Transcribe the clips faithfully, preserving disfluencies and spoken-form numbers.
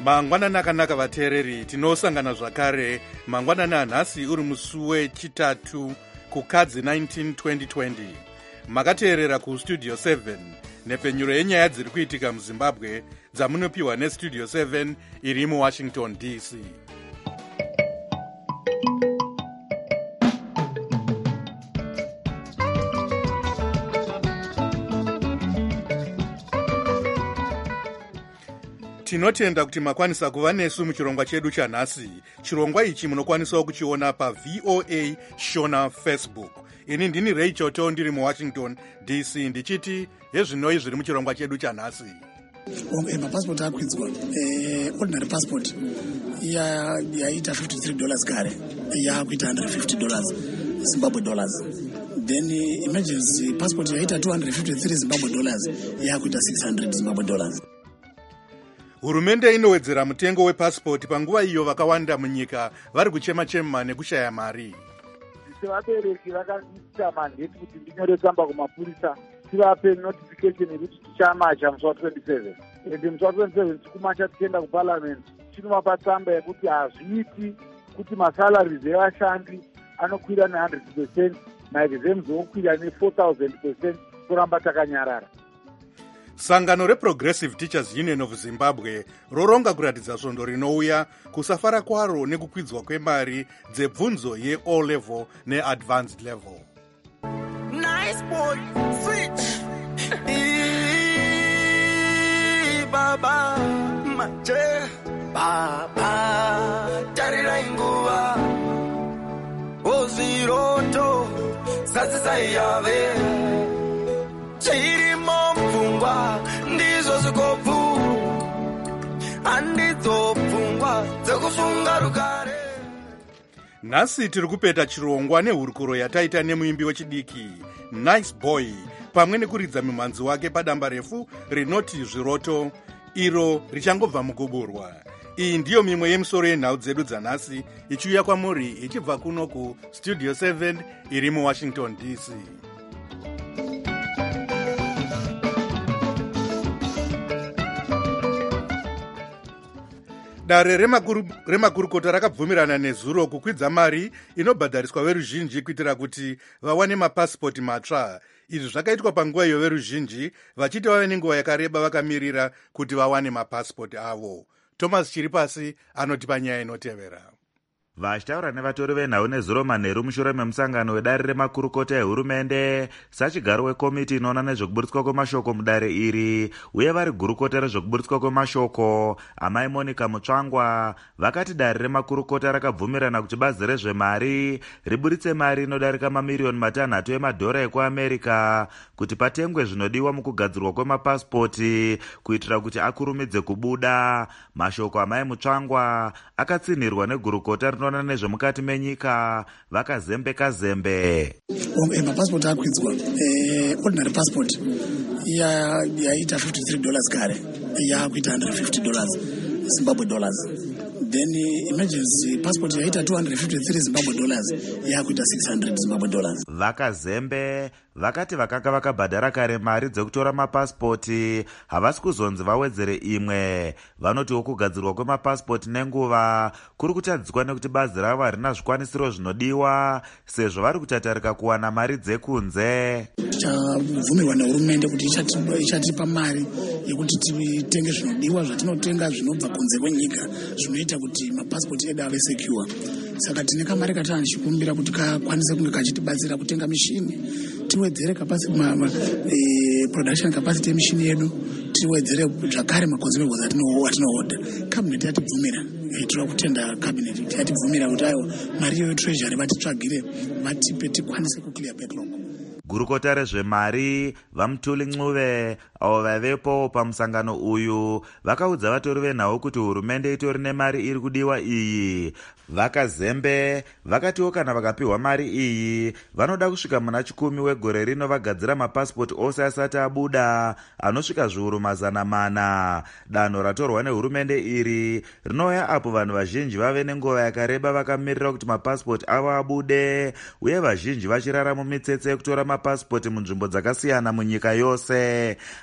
mangwanani akanaka vateereri, tinosangana zvakare mangwanani anhasi uri musi wechitatu kukadzi nineteen twenty twenty. Makateerera kustudio seven nepfenyuro yenyaya dziri kuitika muzimbabwe dzamunopiwa nestudio seven iri muwashington D C. Tinotenda kuti makwanisa kuva nesu muchirongwa chedu chanhasi. Chirongwa ichi munokwanisawo kuchiona pa V O A Shona Facebook. Ini ndini Ray Choto ndiri muWashington D C ndichiti hezvinoi zviri muchirongwa chedu chanhasi. Mapassport akwidzwa. Ordinary passport yaita fifty-three dollars kare, yakuita one hundred fifty dollars Zimbabwe dollars. Then emergency passport yaita two hundred fifty-three Zimbabwe dollars, yakuita six hundred Zimbabwe dollars. Hurumende inowedzera mutengo wepasipoti panguva iyo vakawanda munyika vari kuchema-chema nekushaya mari. Sevabereki vakaita mandate kuti ndinyore tsamba kumapurisa tivape notification yekuti tichamacha musi wa twenty-seven. Ende musi wa twenty-seven tikumacha tichienda kuparliament tinovapa tsamba yekuti hazviiti kuti masalaries evashandi anokwira ne one hundred percent, maexams okwira ne four thousand percent, kuramba takanyarara. Sangano reProgressive Teachers Union of Zimbabwe roronga kuratidza svondo rinouya kusafara kwaro nekukwidzwa kwemari dzebvunzo ye-O level ne-advanced level. Nice boy, switch. Eee, baba, mache, baba, tarira inguva, oziroto, sasa yave, chiri mfungwa, ndizo zikopu, andizo pfungwa, zekufunga rukare. Nhasi tiri kupeta chirongwa nehurukuro yataita nemuimbi wechidiki Nice Boy pamwe nekuridza mumhanzi wake padamba refu rinoti Zviroto, iro richangobva mukuburwa. Iyi ndiyo mimwe yemisoro yenhau dzedu dzanhasi ichiuya kwamuri ichibva kuno kustudio seven iri muWashington D C. Dare remakurukota rakabvumirana nezuro kukwidza mari inobhadhariswa veruzhinji kuitira kuti vawane mapasipoti matsva. Izvi zvakaitwa panguva iyo veruzhinji vachiti vave nenguva yakareba vakamirira kuti vawane mapasipoti avo. Thomas Chiripasi anotipa nyaya inotevera. Vachitaura nevatori venhau nezuro manheru mushure memusangano wedare remakurukota ehurumende sachigaro wekomiti inoona nezvekuburitswa kwemashoko mudare iri uye vari gurukota rezvekuburitswa kwemashoko amai Monica Mutsvangwa vakati dare remakurukota rakabvumirana kuti bazi rezvemari riburitse mari inodarika mamiriyoni matanhatu emadhora ekuAmerica kuti patengwe zvinodiwa mukugadzirwa kwemapasipoti kuitira kuti akurumidze kubuda. Mashoko amai Mutsvangwa akatsinhirwa negurukota rinoona nezvemukati menyika vakazembeka zembe. Mapassport akwidzwa. Ordinary passport yaita fifty-three dollars kare, yakuita one hundred fifty dollars Zimbabwe dollars. Then emergency passport yaita two hundred fifty-three Zimbabwe dollars, yakuita six hundred Zimbabwe dollars. Vakazembe vakati vakanga vakabhadhara kare mari dzekutora mapasipoti havasi kuzonzi vawedzere imwe. Vanotiwo kugadzirwa kwemapasipoti nenguva kuri kutadziswa nekuti bazi ravo harina zvikwanisiro zvinodiwa sezvo vari kutatarika kuwana mari dzekunze. Tichabvumirwa nehurumende kuti ichatipa mari yekuti titenge zvinodiwa zvatinotenga zvinobva kunze kwenyika zvinoita kuti mapasipoti edu ave secure. Saka tine kamari katana tichikumbira kuti kakwanise kunge kachitibatsira kutenga mishini, tiwedzere capacity e, production capacity yemishini yedu, tiwedzere zvakare maconsumables atinohoda. Cabinet yatibvumira, tiri kutenda cabinet yatibvumira kuti ayo mari yetreasury vatitsvagire vatipe tikwanise kuclear backlog. Gurukota rezvemari vaMutuli Ncube avo vavepo pamusangano uyu vakaudza vatori venhau kuti hurumende itori nemari iri kudiwa iyi. Vakazembe vakatiwo kana vakapiwa mari iyi vanoda kusvika muna chikumi wegore rino vagadzira mapasipoti ose asati abuda anosvika zviuru mazana mana. Danho ratorwa nehurumende iri rinouya apo vanhu vazhinji vave nenguva yakareba vakamirira kuti mapasipoti avo abude uye vazhinji vachirara mumitsetse yekutora mapasipoti munzvimbo dzakasiyana munyika yose.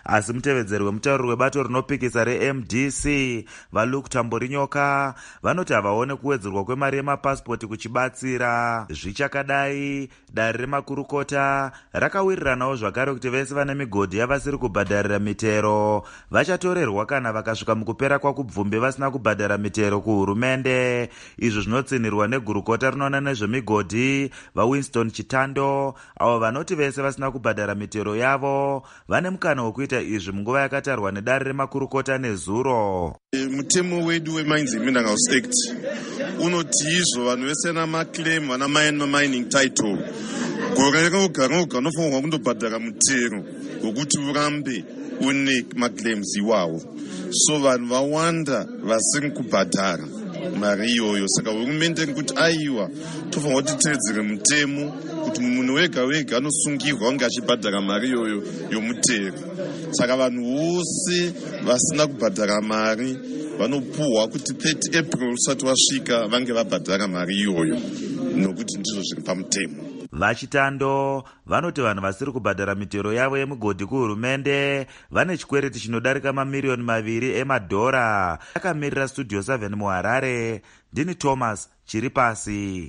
asi mutevedzeri wemutauriri webato rinopikisa reM D C valuke Tamborinyoka vanoti havaone kuwedzerwa kwemari yemapasipoti kuchibatsira. Zvichakadai, dare remakurukota rakawiriranawo zvakare kuti vese vane migodhi yavasiri kubhadharira mitero vachatorerwa kana vakasvika mukupera kwakubvumbi vasina kubhadhara mitero kuhurumende. Izvo zvinotsinirwa negurukota rinoona nezvemigodhi vaWinston Chitando, avo vanoti vese vasina kubhadhara mitero yavo vane mukana wekuita izvi munguva yakatarwa nedare remakurukota nezuro. Mutemo wedu weMines and Minerals Act unoti izvo vanhu vese namaclaim vana mining title gore roga roga unofanirwa kundobhadhara mutero wekuti urambe une maclaims iwawo. So vanhu vawanda vasiri kubhadhara mari iyoyo, saka hurumende kuti aiwa tofanirwa kuti titevedzere mutemo kuti munhu wega wega anosungirwa kunge achibhadhara mari iyoyo yomutero. Saka vanhu vose vasina kubhadhara mari vanopuhwa kuti thirty April usati wasvika vange vabhadhara mari iyoyo, nokuti ndizvo zviri pamutemo. Vachitando vanoti vanhu vasiri kubhadhara mitero yavo yemigodhi kuhurumende vane chikwereti chinodarika mamiriyoni maviri emadhora. Akamirira Studio seven muHarare, ndini Thomas Chiripasi.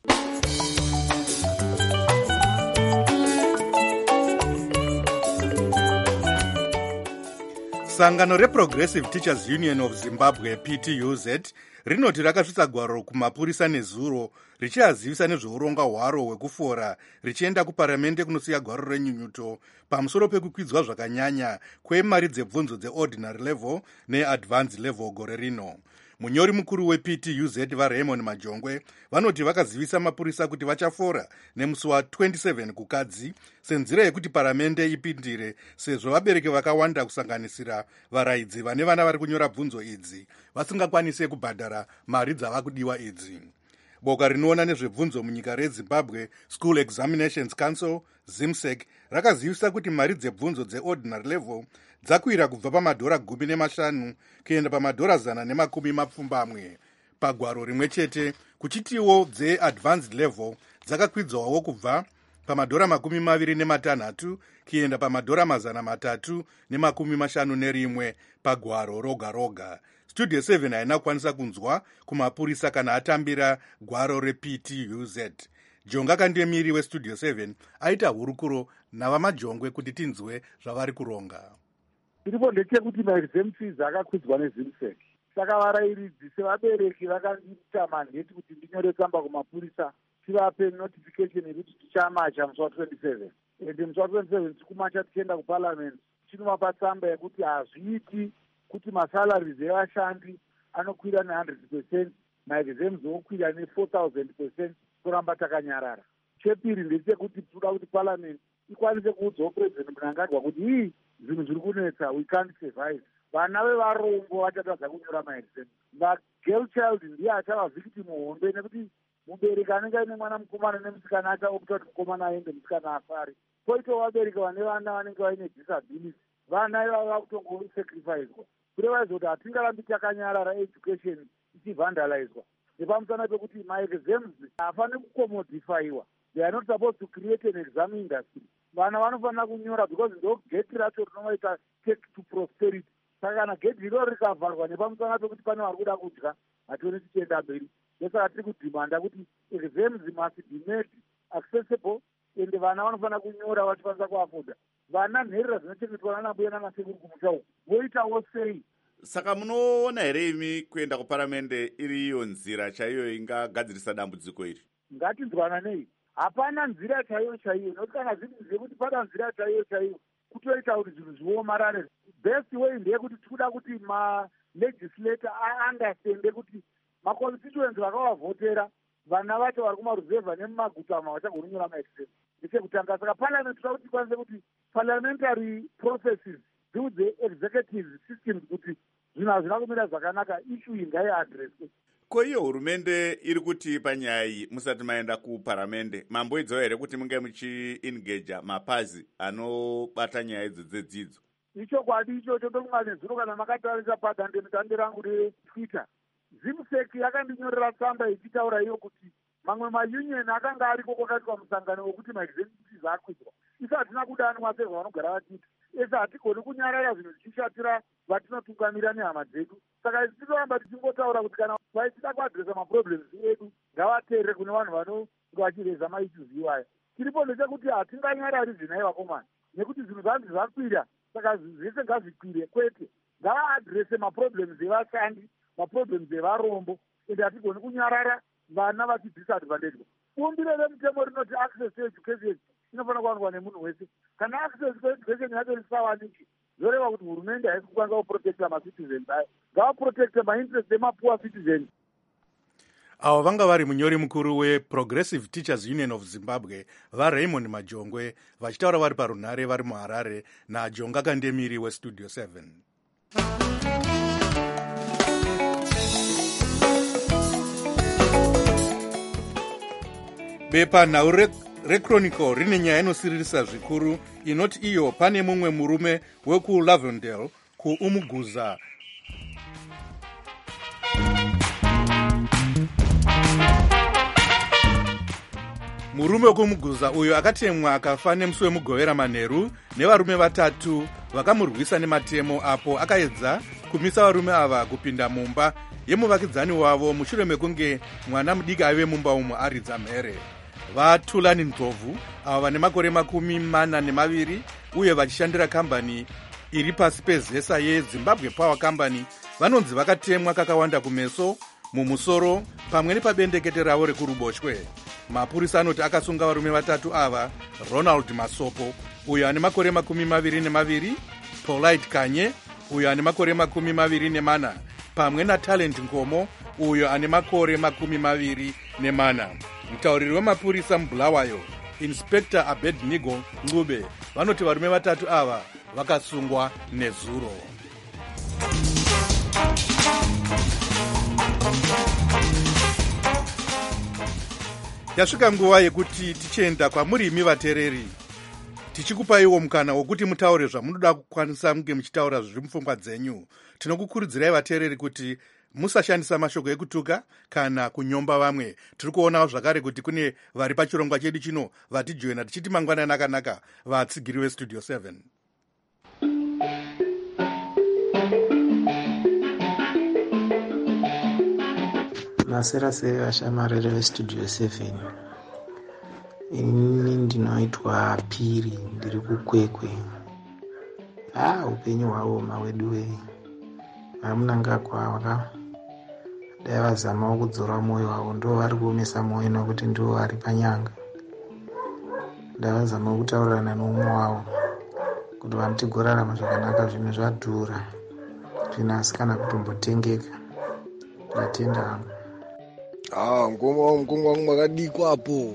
Sangano reProgressive Teachers Union of Zimbabwe P T U Z rinoti rakasvitsa gwaro kumapurisa nezuro richiazivisa nezveuronga hwaro hwekufora richienda kuparamende kunosiya gwaro renyunyuto pamusoro pekukwidzwa zvakanyanya kwemari dzebvunzo dzeordinary level neadvanced level gore rino. Munyori mukuru weP T U Z vaRaymond Majongwe vanoti vakazivisa mapurisa kuti vachafora nemusi wa27 kukadzi senzira yekuti paramende ipindire, sezvo vabereki vakawanda kusanganisira varaidzi vane vana vari kunyora bvunzo idzi vasingakwanise kubhadhara mari dzavakudiwa idzi. Boka rinoona nezvebvunzo munyika reZimbabwe School Examinations Council ZIMSEC rakazivisa kuti mari dzebvunzo dzeordinary level dzakwira kubva pamadhora gumi nemashanu kuenda pamadhora zana nemakumi mapfumbamwe pagwaro rimwe chete, kuchitiwo dzeadvanced level dzakakwidzwawo kubva pamadhora makumi maviri nematanhatu kuenda pamadhora mazana matatu nemakumi mashanu nerimwe pagwaro roga roga. Studio seven haina kukwanisa kunzwa kumapurisa kana atambira gwaro reP T U Z. Jonga Kandemiri weStudio seven aita hurukuro navamajongwe kuti tinzwe zvavari kuronga. Iripo ndechekuti maexam fees akakwidzwa neZIMSEC. Saka varairidzi sevabereki vakandiita mandate kuti ndinyore tsamba kumapurisa tivape notification yekuti tichamacha musi wa27. Ende musi wa27 tikumacha tichienda kuparliament tinovapa tsamba yekuti hazviiti kuti masalaries evashandi anokwira ne one hundred percent, maexams okwira ne four thousand percent kuramba takanyarara. Chepiri ndechekuti toda kuti parliament ikwanise kuudzawo president Mnangagwa kuti hii zvinhu zviri kunetsa, we can't survive. Vana vevarombo vachatadza kunyora maexam. Magirl child ndiye achava victim hombe, nekuti mubereki anenge aine mwana mukomana nemusikana achaopta kuti mukomana aende musikana afari. Poitawo vabereki vane vana vanenge vaine disability, vana ivava vakutongosacrificwa kurevaiza kuti hatingarambi takanyarara education ichivandalizwa nepamusana pekuti maexams haafaniri kucommodifiwa. They are not supposed to create an exam industry. Vana vanofanira kunyora because ndo gate racho rinovaita take to prosperity. Saka kana gate iro rikavharwa nepamusana pekuti pane vari kuda kudya, hationi tichienda mberi. Ndosaka tiri kudhimanda kuti exams must be made accessible ende vana vanofanira kunyora vachikwanisa kuafoda. Vana nherera dzinochengetwa nanambuya nanasekuru kumusha uku voitawo sei? Saka munoona here imi kuenda kuparamende iriyo nzira chaiyo ingagadzirisa dambudziko iri? Ngatinzwana nei? Hapana nzira chaiyo chaiyo, nokuti kana zviri zvekuti pada nzira chaiyo chaiyo kutoita kuti zvinhu zviomarare. Best way ndeyekuti tikuda kuti malegislator aandastende kuti maconstituents vakavavhotera vana vacho vari kumaruzevha nemumagutama vachagonyora maexam nechekutanga. Saka parliament toda kuti ikwanise kuti parliamentary processes dziudze executive systems kuti zvinhu hazvina kumira zvakanaka, issue ngaiadreswe. Ko iyo hurumende iri kuti panyaya iyi musati maenda kuparamende mamboedzawo here kuti munge muchiengaja mapazi anobata nyaya idzo dzedzidzo? Ichokwadi ichocho ndomwa nezuro kana makatarisa padandemutande rangu retwitter. ZIMSEC yakandinyorera tsamba ichitaura iyo kuti mamwe maunion akanga ariko kwakaitwa musangano wekuti maexam fees akwidzwa. Isa hatina kudanwa sezvo vanogara vachiti ese hatigoni kunyarara zvinhu zvichishatira vatinotungamira nehama dzedu. Saka tinoramba tichingotaura kuti kana vaitida kuadresa maproblems edu ngavateerere kune vanhu vanonge vachireza maissues iwaya. Tiripo ndechekuti hatinganyarari zvinai vakomana nekuti zvinhu zvanzi zvakwira, saka zvese ngazvikwire. Kwete, ngavaadrese maproblems evashandi, maproblems evarombo, ende hatigoni kunyarara vana vachidisadvantage. Bumbiro remutemo rinoti access to education inofanira kuwanikwa nemunhu wese. Kana access to education yacho risawanikwa, zvoreva kuti hurumende haisi kukwanisa kuprotecta macitizens ayo, ngavaprotecte mainterest emapoor citizens. Avo vanga vari munyori mukuru weProgressive Teachers Union of Zimbabwe vaRaymond Majongwe vachitaura vari parunhare vari muHarare naJonga Kandemiri weStudio seven. Bepa nhau reChronicle rine nyaya inosiririsa zvikuru inoti iyo pane mumwe murume wekuLavendale kuUmuguza murume wekumuguza uyo akatemwa akafa nemusi wemugovera manheru nevarume vatatu vakamurwisa nematemo apo akaedza kumisa varume ava kupinda mumba yemuvakidzani wavo mushure mekunge mwana mudiki aive mumba umo aridza mhere. VaTulani Ndlovu ava vane makore makumi mana nemaviri uye vachishandira kambani iri pasi pezesa yeZimbabwe Power Company vanonzi vakatemwa kakawanda kumeso, mumusoro pamwe nepabendekete ravo rekuruboshwe. Mapurisa anoti akasunga varume vatatu ava, Ronald Masopo uyo ane makore makumi maviri nemaviri, Polite Kanye uyo ane makore makumi maviri nemana, pamwe naTalent Ngomo uyo ane makore makumi maviri nemana. Mutauriri wemapurisa muBulawayo, Inspector Abednego Ngube, vanoti varume vatatu ava vakasungwa nezuro. Yasvika nguva yekuti tichenda kwamuri imi vateereri, tichikupaiwo mukana wokuti mutaure zvamunoda kukwanisa munge muchitaura zviri mupfungwa dzenyu. Tinokukurudzirai vateereri kuti musashandisa mashoko ekutuka kana kunyomba vamwe. Tiri kuonawo zvakare kuti kune vari pachirongwa chedu chino vatijoina tichiti mangwanani akanaka vatsigiri veStudio seven. Masera se vashamarere veStudio seven. Ini ndinoitwa Piri, ndiri kuKwekwe. Ah, upenyu hwavo mawedu wei vamunanga kwava dai vazamawo kudzora mwoyo wavo, ndo vari kuomesa mwoyo nokuti ndiwo vari panyanga. Dai vazamawo kutaurirana noumwe wavo kuti vanotigorarama zvakanaka, zvinhu zvadhura, zvinhu asi kana kutombotengeka. Ndatenda hangu. Ah, mukoma wangu, mukoma wangu makadikwapo.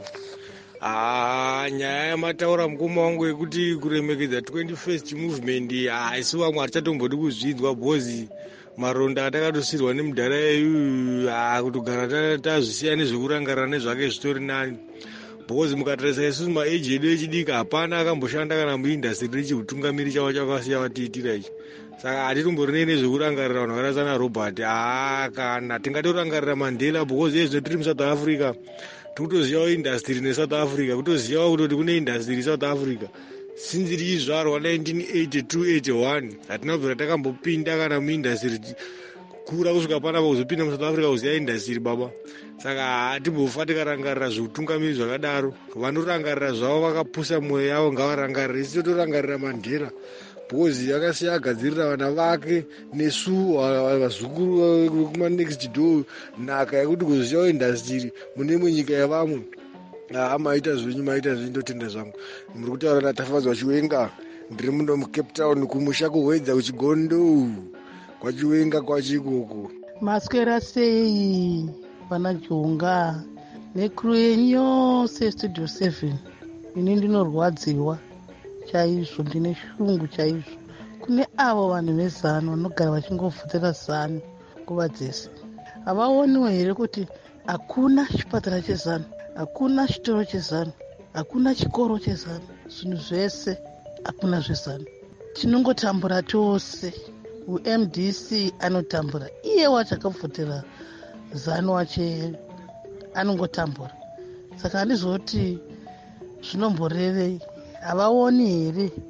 Ah, nyaya yamataura mukoma wangu yekuti kuremekedza twenty-first movement haisi vamwe hatichatombodi kuzvidzwa bhozi maronda atakatosirwa nemudhara yeyu kutogara tazvisiya nezvekurangarira nezvake zvitori nani. Bhozi mukatarisa isusu maeji edu echidiki hapana akamboshanda kana muindastri rechiutungamiri chavo chakasiya vatiitira ichi. Saka hatitomborinei nezvekurangarira vanhu vakaita sana Robert. Ah, kana tingatorangarira Mandela bhozi ezvino tiri muSouth Africa tikutozivawo indastri neSouth Africa, kutozivawo kutoti kune indastri South Africa since richizvarwa nineteen eighty-two eighty-one. Hatina kubvira takambopinda kana muindastri kura kusvika panapa kuzopinda muSouth Africa kuziva indastri baba. Saka hatimbofa tikarangarira zveutungamiri zvakadaro. Vanorangarira zvavo vakapusa mwoyo yavo ngavarangarire, isi totorangarira Mandela bhozi akasiya agadzirira vana vake nesu vazukuru vekumanext door nhaka yekuti kuzivawo indastri mune munyika yevamwe. Ah, maita zvenyu maita zvenyu, ndotenda zvangu. Muri kutaura natafadzwa Chiwenga, ndiri muno muCape Town kumusha kuhwedza kuchigondo kwachiwenga kwachikoko. Maswera sei vana Jonga nekuru yenyu yose Studio seven. Ini ndinorwadziwa chaizvo, ndine shungu chaizvo kune avo vanhu vezano vanogara vachingobvutira zano nguva dzese. Havaoniwo here kuti hakuna chipatara chezano, hakuna chitoro chezano, hakuna chikoro chezano, zvinhu zvese hakuna zvezano. Tinongotambura tose. U-M D C anotambura, iye wacho akabvutira zano wache anongotambura. Saka handizoti zvinomborevei. Havaoni here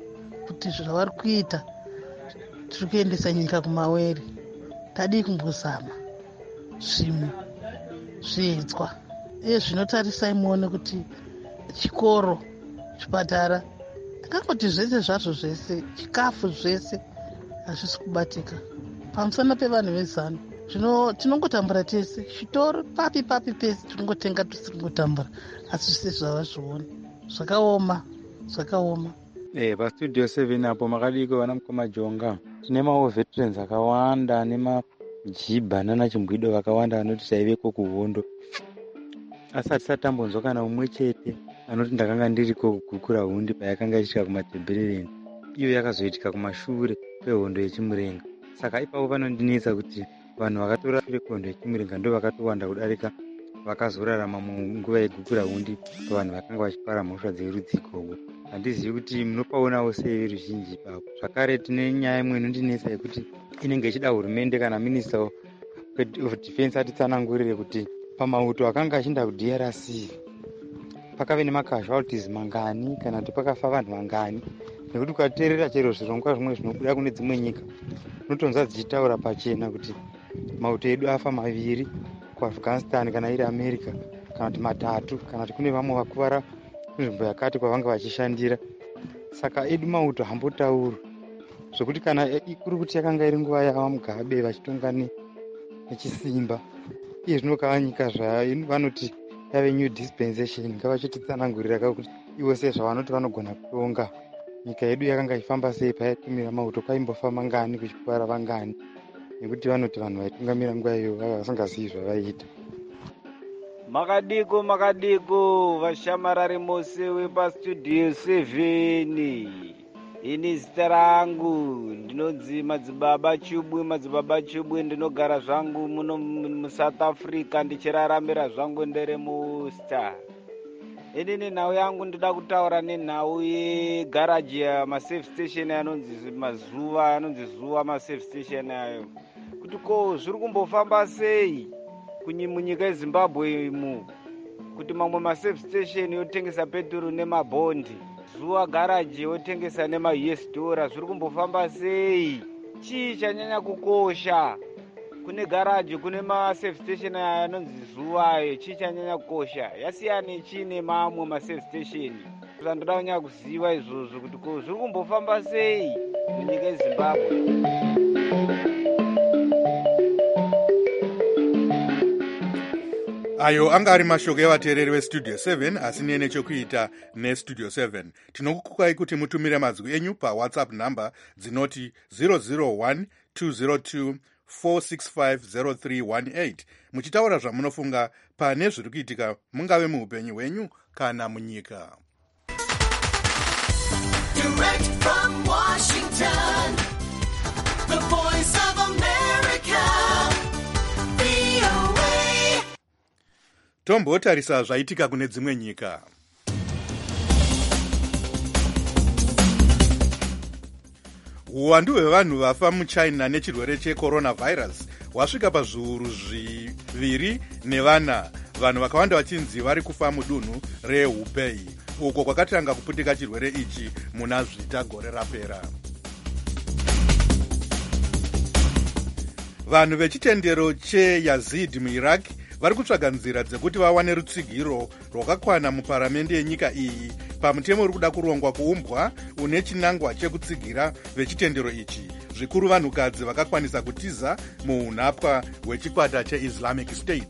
kuti zvavari kuita tiri kuendesa nyika kumawere. Tadii kumbozama zvimwe zviedzwa iye zvinotarisai muone kuti chikoro, chipatara, ngakoti zvese zvazvo zvese, chikafu zvese hazvisi kubatika pamusana pevanhu vezano. Zvino tinongotambura tese, chitoro papi papi pese tinongotenga tisiri kungotambura, asi zvese zvava zviona zvakaoma zvakaoma. Eh, pastudio seven apo makadiko vana mukoma Jonga tine maveterans akawanda nemajibha nanachimbwido vakawanda vanoti taiveko kuhondo, asi hatisatambonzwa kana umwe chete anoti ndakanga ndiriko kugukura hundi payakanga ichitika kumatemberereni, iyo yakazoitika kumashure kwehondo yechimurenga. Saka ipapo panondinetsa kuti vanhu vakatora shure kwehondo yechimurenga ndo vakatowanda kudarika vakazorarama munguva yegukura hundi pavanhu vakanga vachipara mhosva dzerudzi ikoko. Handizivi kuti munopaonawo sei veruzhinji ipapo. Zvakare tine nyaya imwe inondinetsa yekuti inenge ichida hurumende kana minista of defense atitsanangurire kuti pamauto akanga achinda ku-D R C pakave nemacasualties mangani kana kuti pakafa vanhu vangani, nekuti ukateerera chero zvirongwa zvimwe zvinobuda kune dzimwe nyika unotonzwa dzichitaura pachena kuti mauto edu afa maviri kuafghanistan kana iri America, kana kuti matatu, kana kuti kune vamwe vakuvara kunzvimbo yakati kwavanga vachishandira. Saka edu mauto hambotaurwa zvokuti kana ikuru kuti yakanga iri nguva yava Mugabe vachitonga nechisimba, iye zvinokava nyika zvavanoti yave new dispensation, ngavachititsanangurira kuti ivo sei zvavanoti vanogona kutonga. Nyika yedu yakanga ichifamba sei payatumira mauto, kwaimbofa mangani kuchipara vangani, nekuti vanoti vanhu vaitungamira nguva iyo vava vasingazivi zvavaiita. Makadiko makadiko vashamarari mose wepastudio seven. Ini zita rangu ndinonzi Madzibaba Chubwe, Madzibaba Chubwe, ndinogara zvangu muno muSouth Africa ndichiraramira zvangu ndere musta. Ini nenhau yangu ndida kutaura nenhau yegaraji yamasafe station anonzi mazuva anonzi zuva masafe station ayo, kuti ko zviri kumbofamba sei munyika yeZimbabwe imu kuti mamwe masafe station yotengesa peturu nemabondi, zuva garaji yotengesa nema-U S dollar, zviri kumbofamba sei? Chii chanyanya kukosha kune garaji, kune masafe station anonzi zuva ayo? Chii chanyanya kukosha? Yasiyana nechii nemamwe masafe station? Zvandoda kunyanya kuziva izvozvo kuti ko zviri kumbofamba sei munyika yeZimbabwe. Ayo anga ari mashoko evateereri vestudio seven asine nechekuita nestudio seven. Tinokukukai kuti mutumire mazwi enyu pawhatsapp number dzinoti zero zero one two zero two four six five zero three one eight muchitaura zvamunofunga pane zviri kuitika mungave muupenyu hwenyu kana munyika. Direct from Washington, the voice of America, V O A. Tombotarisa zvaitika kune dzimwe nyika. Uwandu hwevanhu vafa muChina nechirwere checoronavirus wasvika pazviuru zviviri nevana, vanhu vakawanda vachinzi vari kufa mudunhu reHubei, uko kwakatanga kuputika chirwere ichi muna zvita gore rapera. Vanhu vechitendero cheYazid muIraq vari kutsvaga nzira dzekuti vawane rutsigiro rwakakwana muparamende yenyika iyi pamutemo uri kuda kurongwa kuumbwa une chinangwa chekutsigira vechitendero ichi, zvikuru vanhukadzi vakakwanisa kutiza muunhapwa hwechikwata cheIslamic State.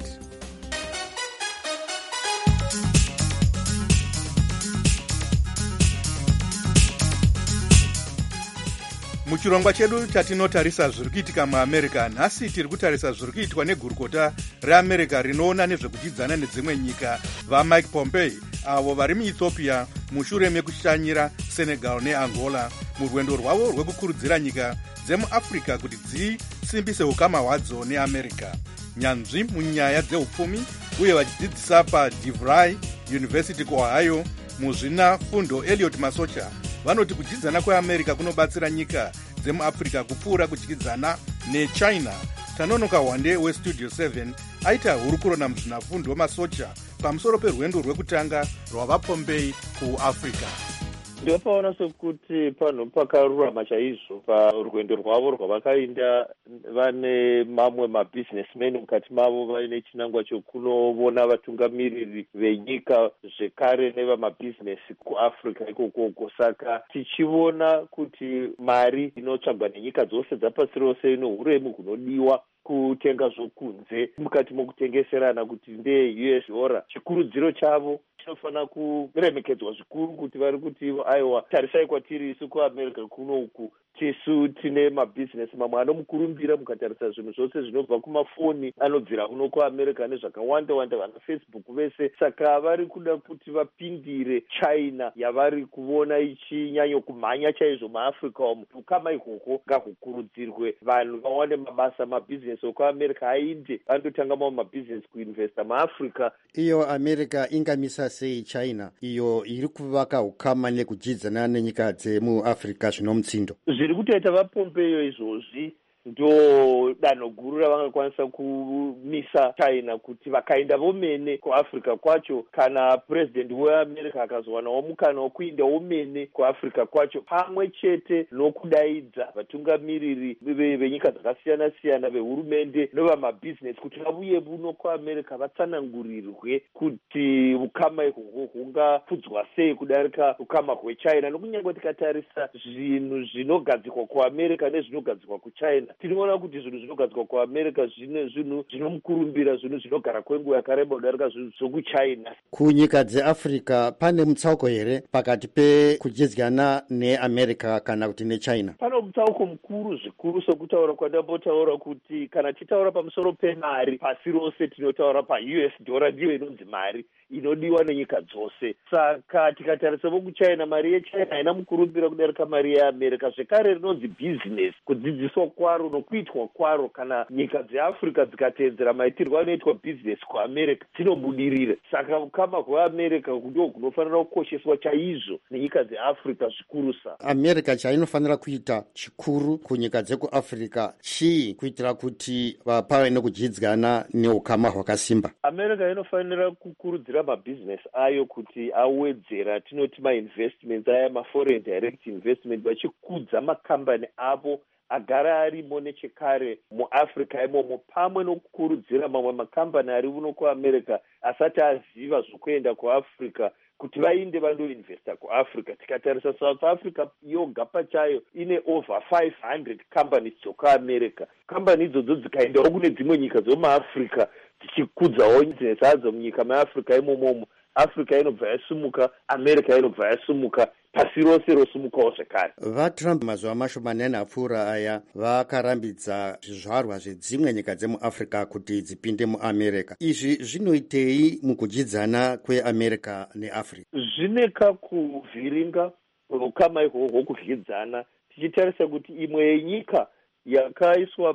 Muchirongwa chedu chatinotarisa zviri kuitika muAmerica, nhasi tiri kutarisa zviri kuitwa negurukota reAmerica rinoona nezvekudyidzana nedzimwe nyika vaMike Pompeo, avo vari muEthiopia mushure mekushanyira Senegal neAngola murwendo rwavo rwekukurudzira nyika dzemuAfrica kuti dzisimbise ukama hwadzo neAmerica. Nyanzvi munyaya dzeupfumi uye vachidzidzisa paDeVry University kuOhio muzvina fundo Elliot Masocha vanoti kudyidzana kweAmerica kunobatsira nyika dzemuAfrica kupfuura kudyidzana neChina. Tanonoka Wande westudio seven aita hurukuro namuzvinafundo Masocha pamusoro perwendo rwekutanga rwavaPompeo kuAfrica. ndinopaona sekuti panhu pakarurama chaizvo parwendo rwavo rwavakaenda. Vane mamwe mabhizinesmen mukati mavo vaine chinangwa chokunovona vatungamiriri venyika zvekare nevamabhizinesi kuafrica ikokoko. Saka tichiona kuti mari inotsvagwa nenyika dzose dzapasi rose ino uremu hunodiwa kutenga zvokunze mukati mokutengeserana kuti ndee U S dollar. Chikurudziro chavo chinofanira kuremekedzwa zvikuru kuti vari kuti aiwa tarisai kwatiri isu kuamerica kuno uku tisu tine mabhizinesi mamwe anomukurumbira mukatarisa zvinhu zvose zvinobva kumafoni anobvira kuno kuamerica nezvakawanda wanda vana Facebook vese. Saka vari kuda kuti vapindire China yavari kuona ichinyanyo kumhanya chaizvo muAfrica umu. Ukama ikoko ngahukurudzirwe, vanhu vawane mabasa, mabhizinesi okuamerica ainde andotanga mamwe mabhizinesi kuinvesta muAfrica. Iyo America ingamisa sei China iyo iri kuvaka ukama nekudyidzana nenyika dzemuAfrica zvino mutsindo? Zviri kutoita vaPompeo izvozvi ndo danho guru ravangakwanisa kumisa China kuti vakaenda vomene kuAfrica kwacho, kana president weAmerica akazowanawo mukana wekuinda womene kuAfrica kwacho, pamwe chete nokudaidza vatungamiriri venyika dzakasiyana siyana vehurumende nevamabhizinesi kuti vabuye buno kuAmerica vatsanangurirwe kuti ukama ihwohwo hungafudzwa sei kudarika ukama hweChina. Nokunyange tikatarisa zvinhu zvinogadzikwa kuAmerica nezvinogadzikwa kuChina, tinoona kuti zvinhu zvinogadzikwa kuAmerica zvine zvinhu zvinomukurumbira, zvinhu zvinogara kwenguva yakareba kudarika zvinhu zvokuChina. Kunyika dzeAfrica pane mutsauko here pakati pekudyidzana neAmerica kana kuti neChina? Pane mutsauko mukuru zvikuru sokutaura kwandambotaura kuti kana titaura pamusoro pemari pasi rose tinotaura paU S dollar ndiyo inonzi mari inodiwa nenyika dzose. Saka tikatarisa vokuChina, mari yeChina haina mukurumbira kudarika mari yeAmerica. Zvekare rinonzi business, kudzidziswa kwaro nokuitwa kwaro. Kana nyika dzeAfrica dzikateedzera maitirwo anoitwa business kuAmerica dzinobudirira. Saka ukama hweAmerica ndo hunofanira kukosheswa chaizvo nenyika dzeAfrica zvikurusa. America chainofanira kuita chikuru kunyika dzekuAfrica chii kuitira kuti pave nekudyidzana neukama hwakasimba? America inofanira kukurudzira mabhizinesi ayo kuti awedzera tinoti mainvestments aya maforeign direct investment, vachikudza makambani avo agara arimo nechekare muAfrica imomo, pamwe nokukurudzira mamwe makambani ari uno kuAmerica asati aziva zvokuenda kuAfrica kuti vainde vandoinvesta kuAfrica. Tikatarisa South Africa yoga pachayo ine over five hundred companies dzokuAmerica. Kambani idzodzo dzikaendawo kune dzimwe nyika dzomuAfrica dzichikudzawo business adzo munyika meAfrica imomomo, Africa inobva yasumuka, America inobva yasumuka, pasi rose rosumukawo zvekare. VaTrump mazuva mashomanene apfuura aya vakarambidza zvizvarwa zvedzimwe nyika dzemuAfrica kuti dzipinde muAmerica. Izvi zvinoitei mukudyidzana kweAmerica neAfrica? Zvine kakuvhiringa ukama ihwohwo kudyidzana, tichitarisa kuti imwe yenyika yakaiswa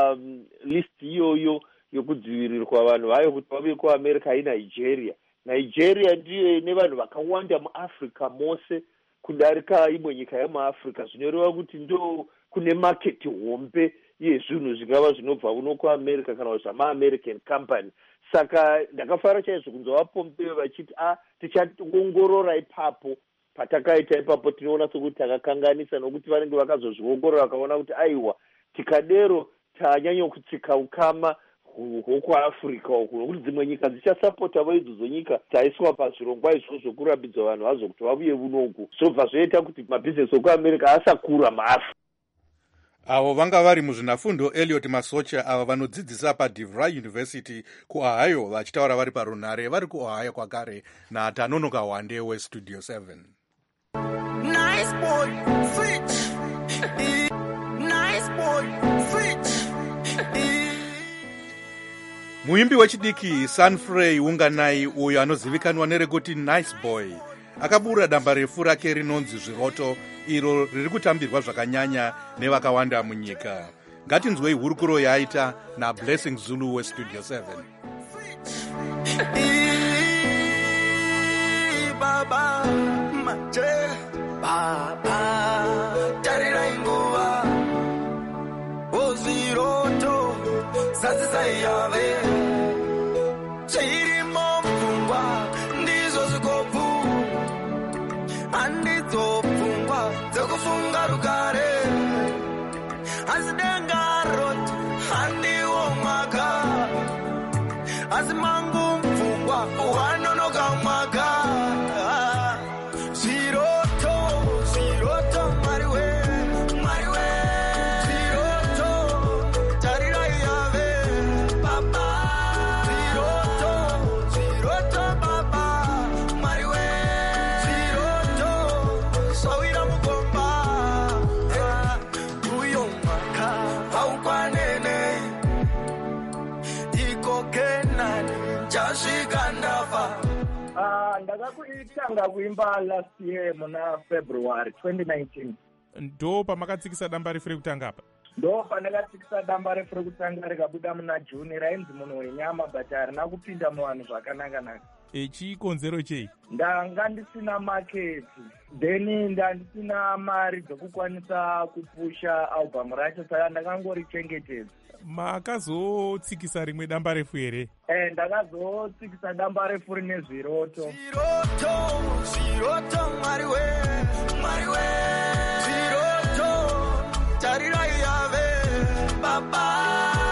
palist iyoyo yokudzivirirwa vanhu vayo kuti vave kuAmerica iNigeria. Nigeria ndiyo ine vanhu vakawanda muAfrica mose kudarika imwe nyika yemuAfrica. Zvinoreva kuti ndo kune market hombe yezvinhu zvingava zvinobva uno kuAmerica kana zvamaAmerican company. Saka ndakafara chaizvo kunzwa vaPompeo vachiti a tichaongorora ipapo. Patakaita ipapo tinoona sokuti takakanganisa nokuti vanenge vakazozviongorora vakaona kuti aiwa tikadero tanyanya kutsika ukama hwokuAfrica uku, nokuti dzimwe nyika dzichasapotavo idzodzo nyika dzaiswa pazvirongwa izvozvo kurambidza vanhu vazo kuti vabuye unoku, zvobva zvoita kuti mabhizinesi okuAmerica asakura muAfrica. Avo vanga vari muzvinafundo Elliot Masocha ava vanodzidzisa paDeVry University kuOhio vachitaura vari parunhare vari kuOhio kwakare naTanonoka Wande weStudio seven. Nice boy, switch. Nice boy, switch. Muimbi wechidiki Sanfrey Unganai uyo anozivikanwa nerekuti Nice Boy akabura damba refu rake rinonzi Zviroto, iro riri kutambirwa zvakanyanya nevakawanda munyika. Ngatinzwei hurukuro yaita naBlessing Zulu weStudio seven. Baba, mache, baba, tarira ingoa, oziroto, sasa yave, chiri mopungwa, ndizo zikopu, andizo ndakatanga kuimba last year muna February twenty nineteen. Ndo pamakatsikisa damba refu rekutanga apa? Ndo pandakatsikisa damba refu rekutanga rikabuda muna June rainzi munhu wenyama but harina kupinda muvanhu zvakanaka-naka. E, chikonzero chei? Ndanga ndisina market, then ndandisina mari dzokukwanisa kupusha album racho, saka ndakangorichengetedza. Makazotsikisa rimwe damba refu here? Eh, ndakazotsikisa damba refu rine zviroto. Zviroto, zviroto, mwari we, mwari we. Zviroto, tarirai yave, baba.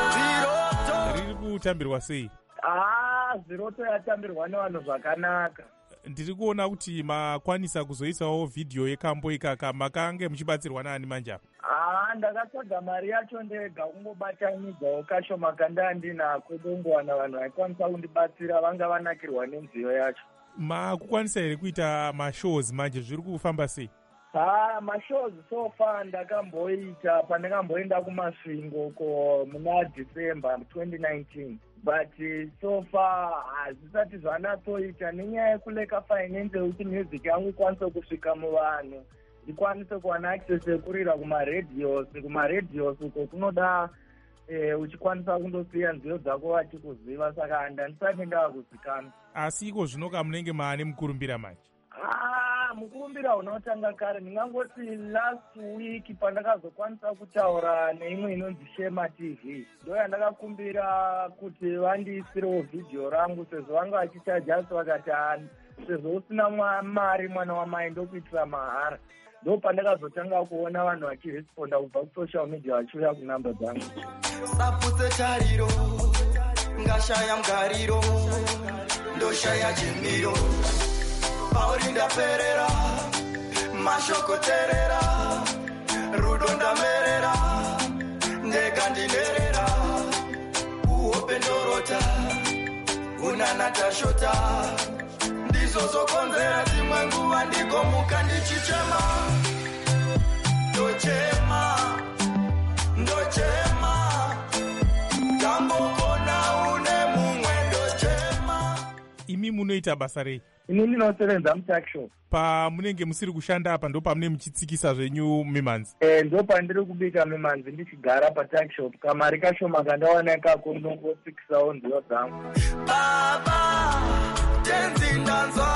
Zviroto. Riri kutambirwa sei? Ah, zviroto yatambirwa nevanhu zvakanaka. Ndiri kuona kuti makwanisa kuzoisawo vhidhiyo yekambo ikaka, makange muchibatsirwa naani manje apa? Ah, ndakatsvaga mari yacho ndega kungobatanidzawo kashoma kanda ndinako dongowana vanhu vaikwanisa kundibatsira vanga vanakirwa nenziyo yacho. Makukwanisa here kuita mashows manje, zviri kufamba sei? Ah, mashows so far ndakamboita pandakamboenda kumasvingo ko muna December twenty nineteen. But uh, so far hazvisati zvanatsoita nenyaya yekuleka finance kuti music yangu ikwanise kusvika muvanhu, ikwanise kuwana access yekurira kumaradios. Kumaradios uko kunoda eh, uchikwanisa kundosiya nziyo dzako vachikuziva, saka handandisati ndavakuzikanwa. Asi iko zvino kamunenge maane mukurumbira manje? Ah, mukurumbira unotanga kare. Ndingangoti last week pandakazokwanisa kutaura neimwe inonzi Shema T V, ndo yandakakumbira kuti vandiisirewo vhidhiyo rangu sezvo vanga vachichajasi vakati sezvo usina mari mwana wamai ndokuitira mahara. Ndo pandakazotanga kuona vanhu vachiresponda kubva kusocial media vachiuya kunamba dzangu. Saputse tariro, ngashaya mgariro, ndoshaya chimiro. Pauri ndaperera, mashoko terera, rudo ndamerera, ndega ndinerera, uhope ndorota, unanata shota, ndizo zokonzera dzimwe nguva ndikomuka ndichichema, ndochema, ndochema, tambokona une mumwe ndochema. Imi munoita basa rei? Ini ndinosevenza mutakshop. Pamunenge musiri kushanda apa ndo pamune muchitsikisa zvenyu mimanzi? Eh, ndo pandiri kubika mimanzi ndichigara patakshop. Kamari kashoma kandawana ikako ndongotsikisawo nziyo dzangu. Baba, tenzi ndanzwa,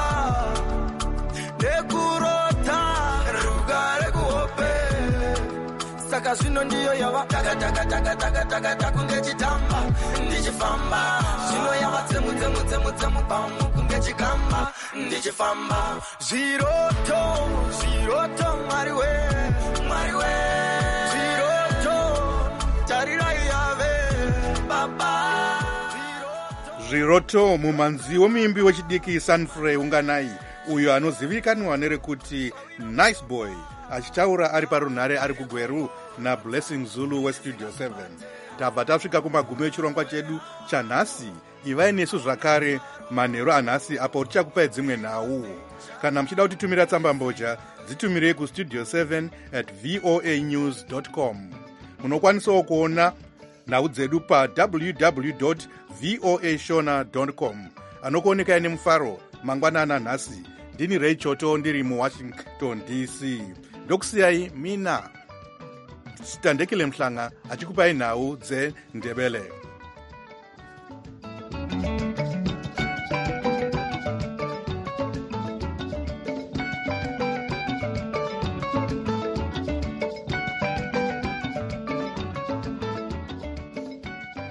nekurota, rugare kuhope. Saka zvino ndiyo yava taka taka taka taka taka taka kunge chitamba ndichifamba. Zvino yava tsemu tsemu tsemu tsemu pamu kunge chikamba ndichifamba. Zviroto, zviroto, mwari we, mwari we. Zviroto, tarirai yave, baba. Zviroto mumanzi womuimbi wechidiki Sanfrey Unganai, uyo anozivikanwa nerekuti Nice Boy, achitaura ari parunhare ari kugweru naBlessing Zulu westudio seven. Tabva tasvika kumagumi echirongwa chedu chanhasi. Ivai nesu zvakare manheru anhasi apo tichakupai dzimwe nhau. Kana muchida kutitumira tsamba mboja, dzitumirei kustudio seven at voa news dot com. Munokwanisawo kuona nhau dzedu pa w w w dot voa shona dot com. Anokuonekai nemufaro mangwanana nhasi. Ndini Ray Choto ndiri muWashington D C. Ndokusiyai mina Sitandekile Mhlanga achikupai nhau dzeNdebele.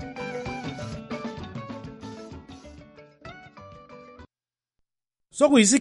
Sokuyisi